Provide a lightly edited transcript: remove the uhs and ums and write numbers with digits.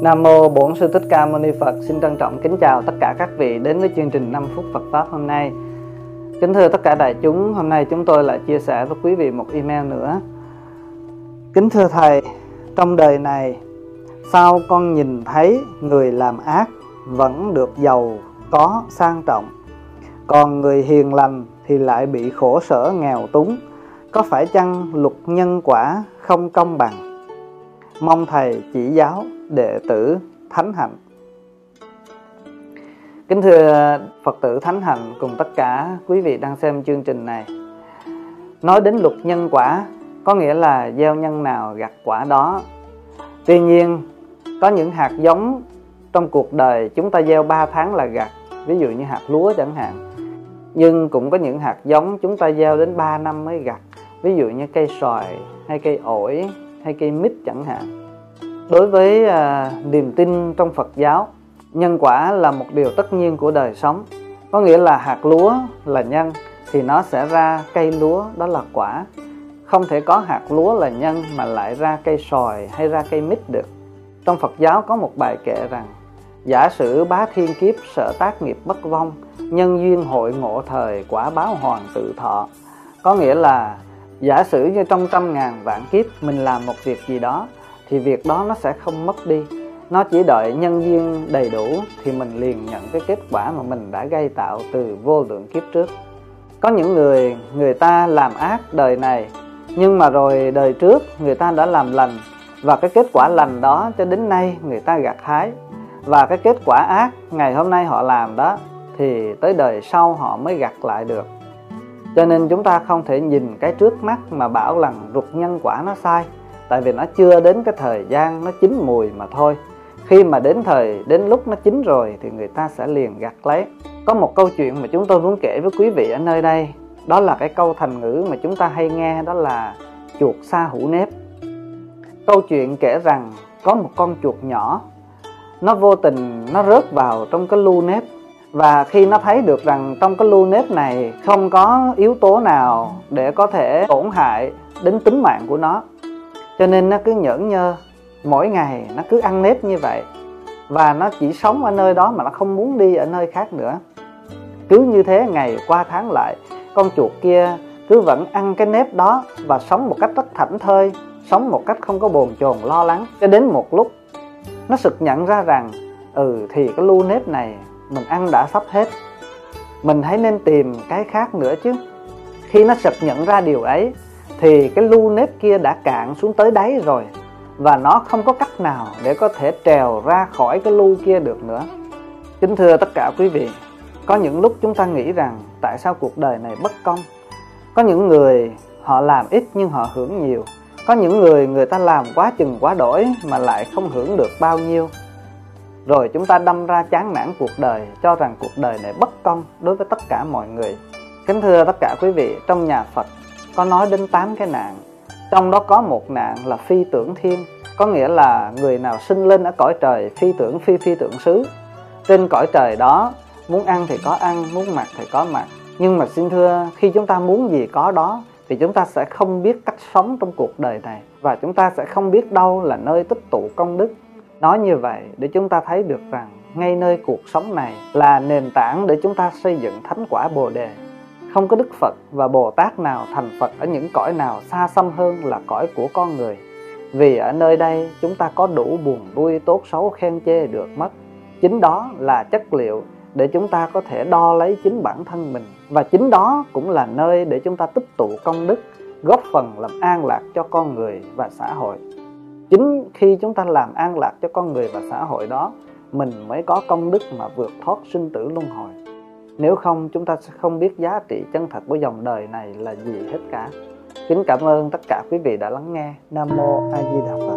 Nam Mô Bổn Sư Thích Ca Mâu Ni Phật. Xin trân trọng kính chào tất cả các vị đến với chương trình 5 phút Phật Pháp hôm nay. Kính thưa tất cả đại chúng, hôm nay chúng tôi lại chia sẻ với quý vị một email nữa. Kính thưa Thầy, trong đời này, sao con nhìn thấy người làm ác vẫn được giàu có sang trọng, còn người hiền lành thì lại bị khổ sở nghèo túng? Có phải chăng luật nhân quả không công bằng? Mong Thầy chỉ giáo đệ tử thánh hạnh. Kính thưa Phật tử thánh hạnh cùng tất cả quý vị đang xem chương trình này. Nói đến luật nhân quả, có nghĩa là gieo nhân nào gặt quả đó. Tuy nhiên, có những hạt giống trong cuộc đời chúng ta gieo 3 tháng là gặt, ví dụ như hạt lúa chẳng hạn. Nhưng cũng có những hạt giống chúng ta gieo đến 3 năm mới gặt, ví dụ như cây xoài hay cây ổi hay cây mít chẳng hạn. Đối với niềm tin trong Phật giáo, nhân quả là một điều tất nhiên của đời sống. Có nghĩa là hạt lúa là nhân thì nó sẽ ra cây lúa, đó là quả. Không thể có hạt lúa là nhân mà lại ra cây xoài hay ra cây mít được. Trong Phật giáo có một bài kệ rằng: giả sử bá thiên kiếp sở tác nghiệp bất vong, nhân duyên hội ngộ thời quả báo hoàn tự thọ. Có nghĩa là giả sử như trong 100.000 vạn kiếp mình làm một việc gì đó thì việc đó nó sẽ không mất đi. Nó chỉ đợi nhân duyên đầy đủ thì mình liền nhận cái kết quả mà mình đã gây tạo từ vô lượng kiếp trước. Có những người ta làm ác đời này, nhưng mà rồi đời trước người ta đã làm lành, và cái kết quả lành đó cho đến nay người ta gặt hái. Và cái kết quả ác ngày hôm nay họ làm đó thì tới đời sau họ mới gặt lại được. Cho nên chúng ta không thể nhìn cái trước mắt mà bảo rằng luật nhân quả nó sai, tại vì nó chưa đến cái thời gian nó chín mùi mà thôi. Khi mà đến lúc nó chín rồi thì người ta sẽ liền gặt lấy. Có một câu chuyện mà chúng tôi muốn kể với quý vị ở nơi đây, đó là cái câu thành ngữ mà chúng ta hay nghe, đó là chuột sa hũ nếp. Câu chuyện kể rằng có một con chuột nhỏ, nó vô tình nó rớt vào trong cái lu nếp. Và khi nó thấy được rằng trong cái lu nếp này không có yếu tố nào để có thể tổn hại đến tính mạng của nó, cho nên nó cứ nhởn nhơ, mỗi ngày nó cứ ăn nếp như vậy. Và nó chỉ sống ở nơi đó mà nó không muốn đi ở nơi khác nữa. Cứ như thế ngày qua tháng lại, con chuột kia cứ vẫn ăn cái nếp đó và sống một cách rất thảnh thơi, sống một cách không có bồn chồn lo lắng. Cho đến một lúc nó sực nhận ra rằng thì cái lu nếp này mình ăn đã sắp hết, mình hãy nên tìm cái khác nữa chứ. Khi nó sực nhận ra điều ấy thì cái lu nếp kia đã cạn xuống tới đáy rồi, và nó không có cách nào để có thể trèo ra khỏi cái lu kia được nữa. Kính thưa tất cả quý vị, có những lúc chúng ta nghĩ rằng tại sao cuộc đời này bất công. Có những người họ làm ít nhưng họ hưởng nhiều. Có những người ta làm quá chừng quá đổi mà lại không hưởng được bao nhiêu. Rồi chúng ta đâm ra chán nản cuộc đời, cho rằng cuộc đời này bất công đối với tất cả mọi người. Kính thưa tất cả quý vị, trong nhà Phật có nói đến 8 cái nạn. Trong đó có một nạn là phi tưởng thiên. Có nghĩa là người nào sinh lên ở cõi trời phi tưởng phi tưởng xứ. Trên cõi trời đó, muốn ăn thì có ăn, muốn mặc thì có mặc. Nhưng mà xin thưa, khi chúng ta muốn gì có đó thì chúng ta sẽ không biết cách sống trong cuộc đời này, và chúng ta sẽ không biết đâu là nơi tích tụ công đức. Nói như vậy để chúng ta thấy được rằng ngay nơi cuộc sống này là nền tảng để chúng ta xây dựng thánh quả Bồ Đề. Không có Đức Phật và Bồ Tát nào thành Phật ở những cõi nào xa xăm hơn là cõi của con người. Vì ở nơi đây chúng ta có đủ buồn vui, tốt xấu, khen chê được mất. Chính đó là chất liệu để chúng ta có thể đo lấy chính bản thân mình. Và chính đó cũng là nơi để chúng ta tích tụ công đức, góp phần làm an lạc cho con người và xã hội. Chính khi chúng ta làm an lạc cho con người và xã hội đó, mình mới có công đức mà vượt thoát sinh tử luân hồi. Nếu không, chúng ta sẽ không biết giá trị chân thật của dòng đời này là gì hết cả. Kính cảm ơn tất cả quý vị đã lắng nghe. Nam Mô A Di Đà Phật.